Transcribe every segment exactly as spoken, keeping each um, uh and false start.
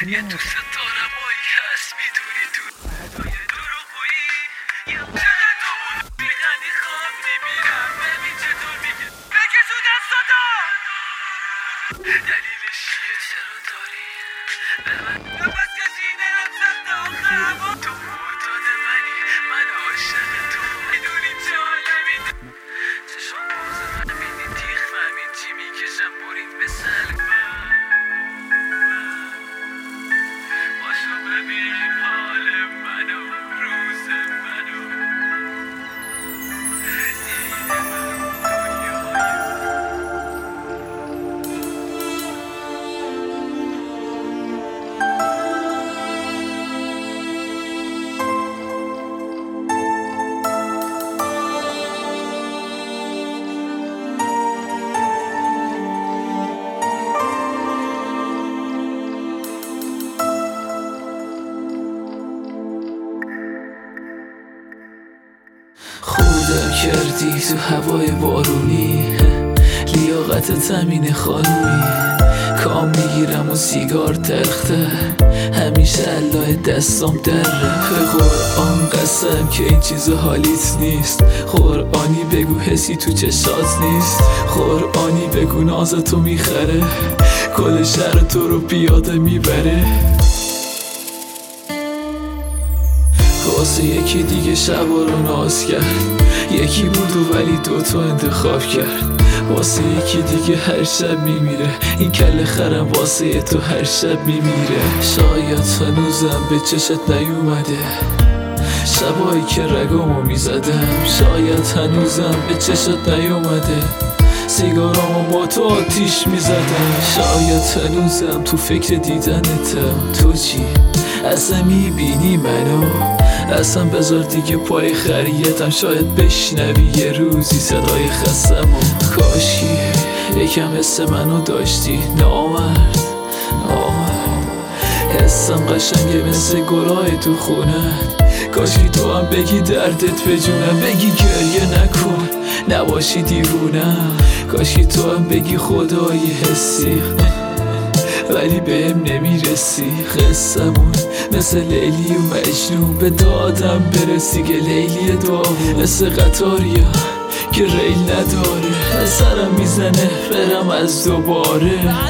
یه دوست دارم هایی هست میدونی تو ندای دروغویی یه چقدر تو بودی خندی خواب نمیرم ببین چطور میگه بگه تو دستا دلیلش چیه چرا داری به من نفس کشی نرم سمت آخرم تو معتاد منی من عاشق تو میدونی چه عالمی چشم باز فهمیدی تیغ فهمید چی میکشم برید به سلبم باشو ببین حال منو روز منو دیده خوردم کردی تو هوای بارونی لیاقت زمین خانومی کام میگیرم و سیگار تخته همیشه علای دستام دره به قرآن قسم که این چیز حالیت نیست قرآنی بگو حسی تو چشات نیست قرآنی بگو نازتو میخره کل شهر تو رو پیاده میبره واسه یکی دیگه شبا رو ناز کرد یکی بود و ولی دوتا انتخاب کرد واسه یکی دیگه هر شب میمیره این کله خرم واسه تو هر شب میمیره شاید هنوزم به چشت نیومده شبایی که رگامو میزدم شاید هنوزم به چشت نیومده سیگارامو با تو آتیش میزدم شاید هنوزم تو فکر دیدنتم تو چی؟ اصلا میبینی منو؟ اصلا بذار دیگه پای خریتم شاید بشنوی یه روزی صدای خستمو کاشکی یکم حس منو داشتی نامرد نامرد حسم قشنگه مثل گلای تو خونت کاشکی تو هم بگی دردت به جونم بگی گریه نکن نباشی دیوونم کاشکی تو هم بگی خدای حسی ولی بهم نمیرسی قصمون مثل لیلی و مجنون به دادم برسی که لیلی داغون مثل قطاریا که ریل نداره سرم میزنه برم از دوباره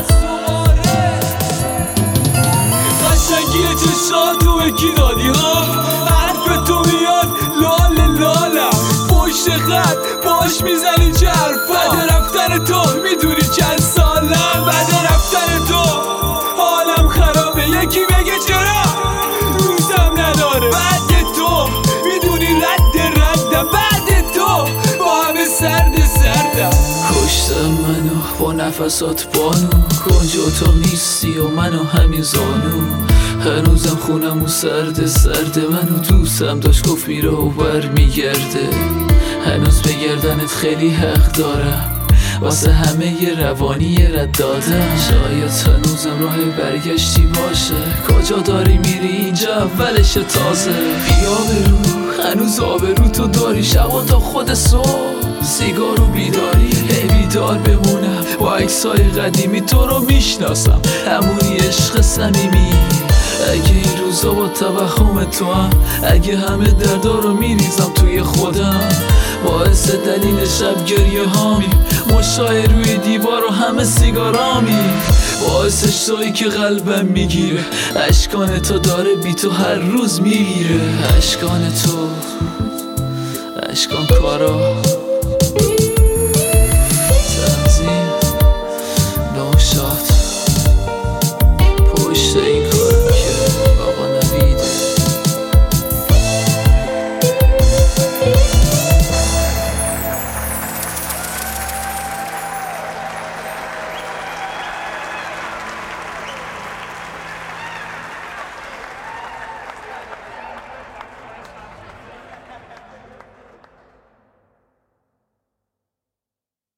قشنگی چشات و اکی دادی ها حرف تو میاد لال لالم پشت خط باش میزنی چه حرفا بعد رفتن تو میدونی چند سالم بعد رفتن تو حالم خرابه یکی بگه چرا روزم نداره بعد تو میدونی رد ردم بعد تو با همه سرد سردم کشتم منو با نفسات بانو کجا تو نیستی و منو همین زانو هنوزم خونم و سرد سرد منو دوستم داشت گفت میره و بر میگرده هنوز به گردنت خیلی حق دارم واسه همه ی روانی رد دادم شاید هنوزم راه برگشتی باشه کجا داری میری اینجا اولش تازه بیا برو هنوز آبرو تو داری شبا تا خود صبح سیگار و بیداری هی بیدار بمونم با عکسای قدیمی تو رو میشناسم همونی عشق صمیمی اگه این روزا با توهم تو هم اگه همه دردا رو میریزم توی خودم باعث دلیل شب گریه هامی مشای روی دیوار و همه سیگارامی باعثش توی که قلبم میگیره اشکان تو داره بی تو هر روز میگیره اشکان تو اشکان کارا